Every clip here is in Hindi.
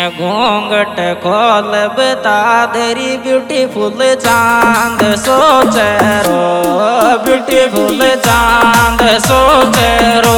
घूंघट खोल बता तेरी ब्यूटीफुल चांद सोचे रो, ब्यूटीफुल चांद सोचे रो।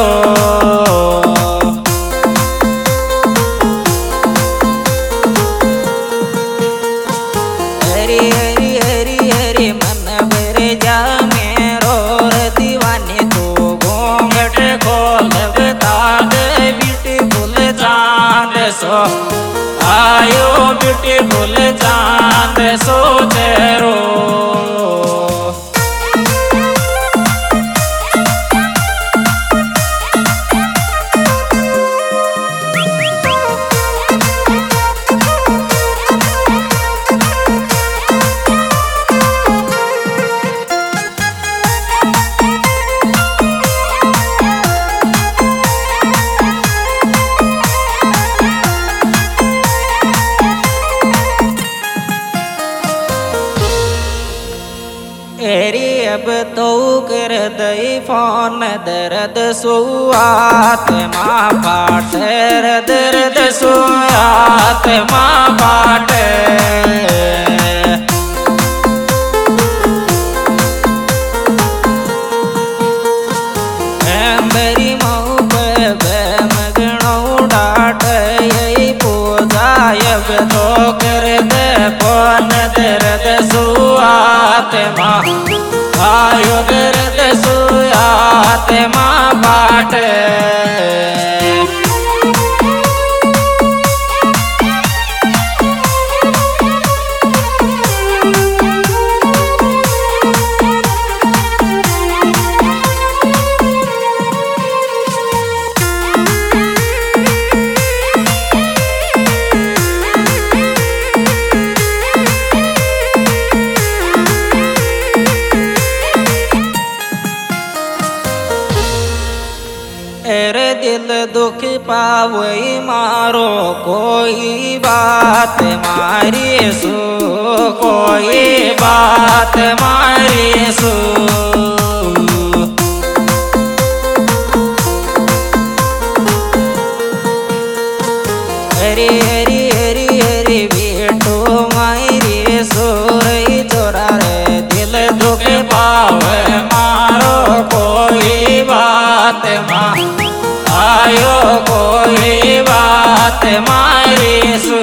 हरी हरी हरी हरी मन भर जा मेरो दीवानी तू घूंघट खोल बता दे ब्यूटीफुल चांद सो आयो, ब्यूटीफुल चांद सोचे रो। एरी अब तो कर दई फोन दर्द सुआत माँ बाट दर्द सुआत माँ बाट। मेरी मऊ पे मगनऊ डाट यही पूजा अब तो कर दे फोन दर्द सुआत माँ आयो, दर्द सुआत माँ बाट। एरे दिल दुख पावई मारो कोई बात मारी सो, कोई बात मारी सो। हरी हरी हरी हरी बेटो मारी सो रही चोरा रे दिल दुख पावे मारो कोई बात माँ आयो, कोई बात मारी सू।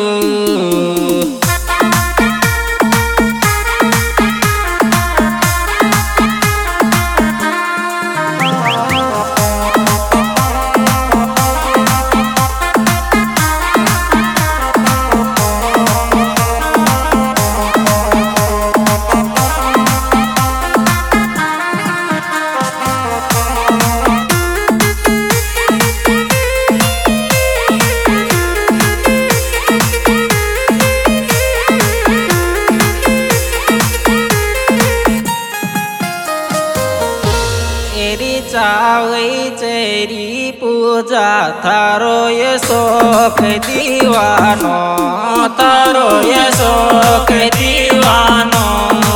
चावई चेरी पूजा थारो ये शोक दीवानो, थारो ये शोक दीवानो।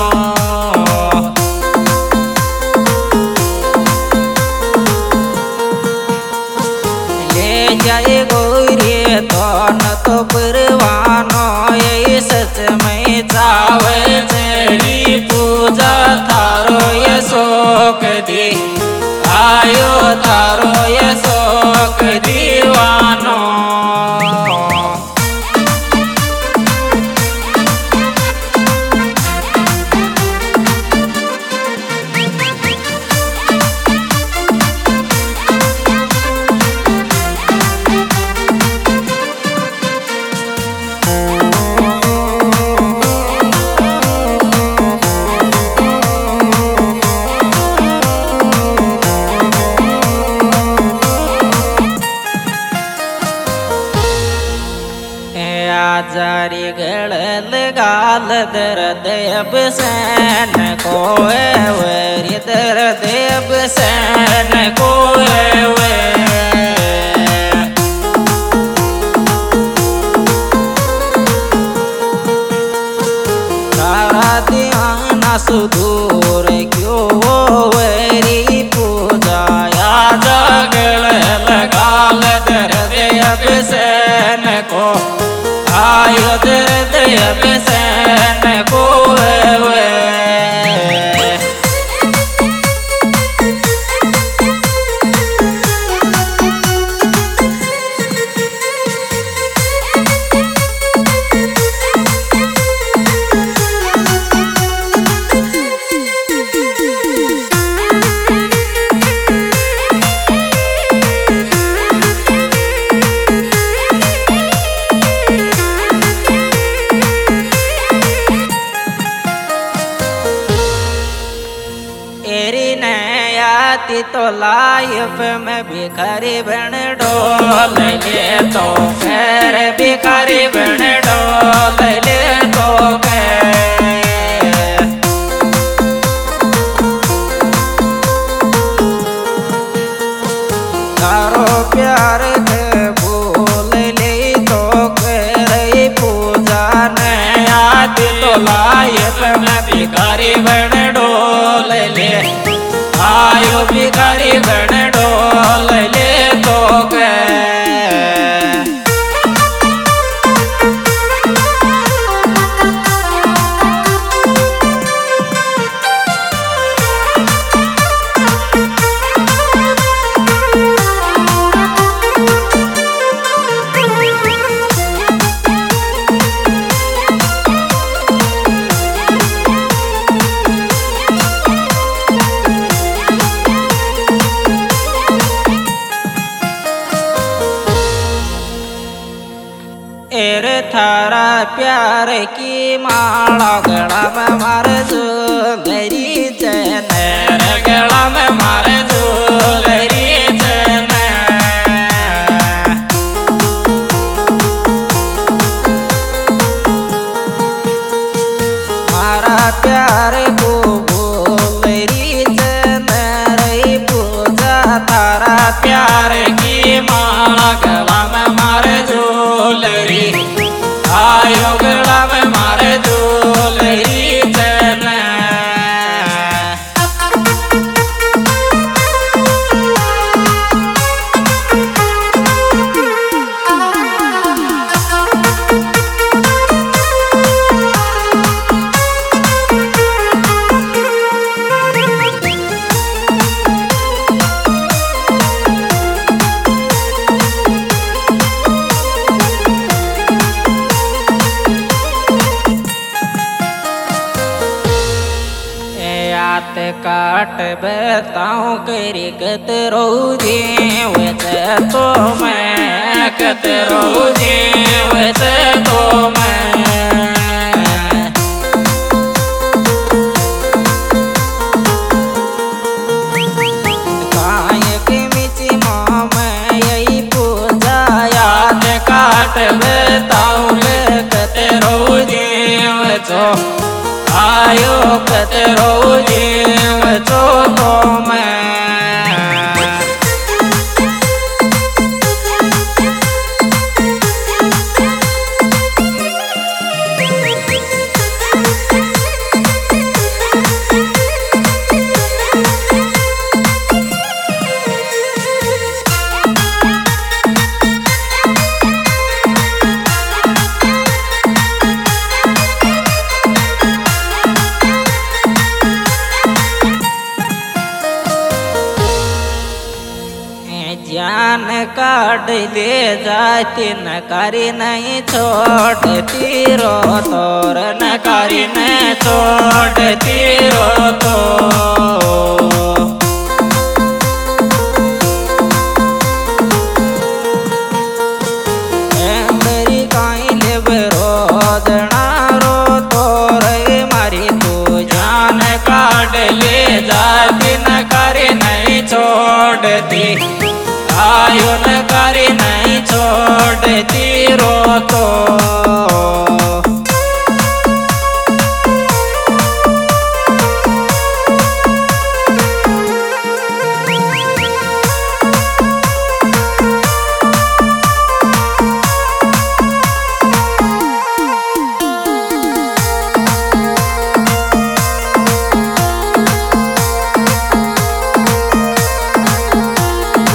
ले जाए गौरी धन तो परवानो, ये सच में चावई चेरी पूजा थारो ये शोक दी आयो, थारो ये शोक दीवानो। जारी गड़ल गाल दर्द अब सैन कोए वरी दर्द अब सैन कोए वे। तारा ध्यान सुदूर क्यों वरी पूजा या जगल गाल दर्द अब सैन को अब सैन को तो लाइफ में भिखारी बन डोल ले तो खैर भिखारी बन डोल ले तो तारो प्यार के भूल ले तो करे पूजा ने आती तो लाइफ में भिखारी बन डोल ले आयो भिखारी बन डोल ले तो थारा प्यार की माला गला में मार झूलरी चैन गला में मार झूलरी चैन मारा प्यार को भूलरी चैन रही पूजा थारा प्यार की माला गला में मार झूलरी आयो गला में मारे झूलरी चैन काट बताऊं करी कत रोजी वैसे तो मैं कत रोजी वैसे तो मैं काय के मिची माँ मैं यही पूजा याद काट बताऊं कत रोजी वैसे आयो कत रोजी वैसो तो मैं जान काट ले जाती नकारी नहीं छोड़ती रो तोर नकारी नहीं छोड़ती रो तो मेरी काई ले रोदना रो तोर मारी तू जान काट ले जाती नकारी नहीं छोड़ती आयो नकारी नहीं छोड़ती रो तो